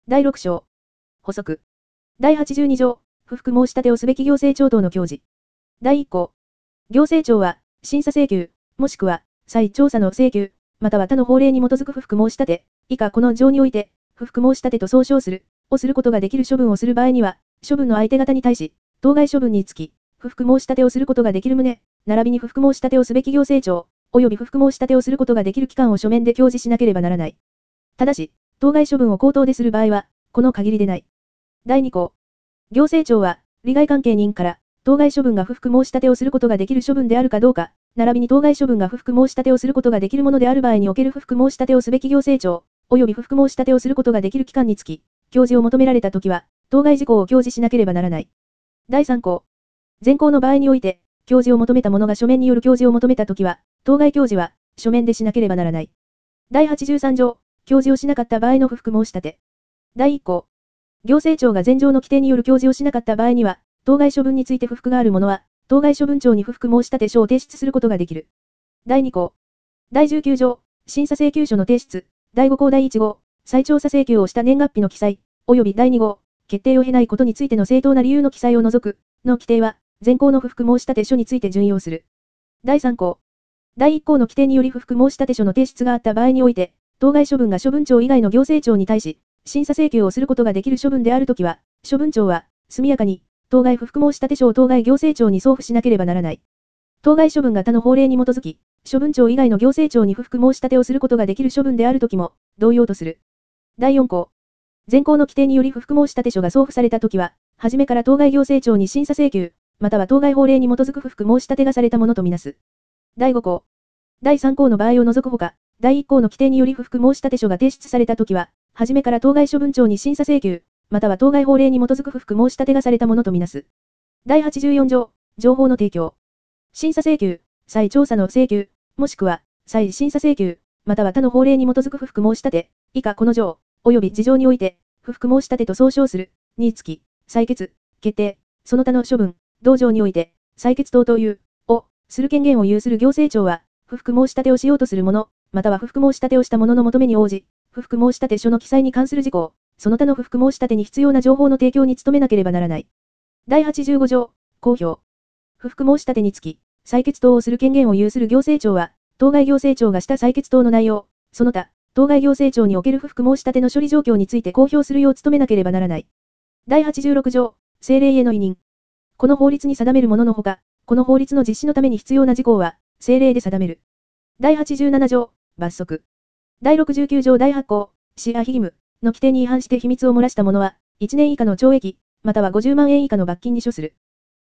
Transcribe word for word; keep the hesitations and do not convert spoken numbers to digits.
だいろく章。補足。だいはちじゅうに条、不服申し立てをすべき行政庁等の教示。だいいっ項。行政庁は、審査請求、もしくは、再調査の請求、または他の法令に基づく不服申し立て、以下この条において、不服申し立てと総称する、をすることができる処分をする場合には、処分の相手方に対し、当該処分につき、不服申し立てをすることができる旨、並びに不服申し立てをすべき行政庁、及び不服申し立てをすることができる機関を書面で表示しなければならない。ただし、当該処分を口頭でする場合は、この限りでない。だいに項。行政庁は、利害関係人から、当該処分が不服申し立てをすることができる処分であるかどうか、並びに当該処分が不服申し立てをすることができるものである場合における不服申し立てをすべき行政庁、及び不服申し立てをすることができる機関につき、教示を求められたときは、当該事項を教示しなければならない。だいさん項。前項の場合において、教示を求めた者が書面による教示を求めたときは、当該教示は、書面でしなければならない。だいはちじゅうさん条、教示をしなかった場合の不服申し立て。だいいっ項。行政庁が前条の規定による教示をしなかった場合には、当該処分について不服がある者は、当該処分庁に不服申し立て書を提出することができる。だいに項。だいじゅうきゅう条、審査請求書の提出。だいご項だいいち号、再調査請求をした年月日の記載、及びだいに号、決定を経ないことについての正当な理由の記載を除く、の規定は、前項の不服申し立て書について準用する。だいさん項。だいいっ項の規定により不服申し立て書の提出があった場合において、当該処分が処分庁以外の行政庁に対し、審査請求をすることができる処分であるときは、処分庁は、速やかに、当該不服申し立て書を当該行政庁に送付しなければならない。当該処分が他の法令に基づき、処分庁以外の行政庁に不服申し立てをすることができる処分であるときも、同様とする。だいよん項。前項の規定により不服申し立て書が送付されたときは、はじめから当該行政庁に審査請求、または当該法令に基づく不服申し立てがされたものとみなす。だいご項。だいさん項の場合を除くほか、だいいっ項の規定により不服申し立て書が提出されたときは、はじめから当該処分庁に審査請求、または当該法令に基づく不服申し立てがされたものとみなす。だいはちじゅうよん条、情報の提供。審査請求、再調査の請求、もしくは、再審査請求、または他の法令に基づく不服申し立て、以下この条、及び事情において、不服申し立てと総称する、につき、裁決、決定、その他の処分、同条において、裁決等という、を、する権限を有する行政庁は、不服申し立てをしようとする者、または不服申し立てをした者の求めに応じ、不服申し立て書の記載に関する事項、その他の不服申し立てに必要な情報の提供に努めなければならない。だいはちじゅうご条、公表。不服申し立てにつき、裁決等をする権限を有する行政庁は、当該行政庁がした裁決等の内容、その他、当該行政庁における不服申し立ての処理状況について公表するよう努めなければならない。だいはちじゅうろく条、政令への委任。この法律に定めるもののほか、この法律の実施のために必要な事項は、政令で定める。だいはちじゅうなな条、罰則。だいろくじゅうきゅう条だいはち項、私破非義務の規定に違反して秘密を漏らした者は、いちねん以下の懲役、またはごじゅうまんえん以下の罰金に処する。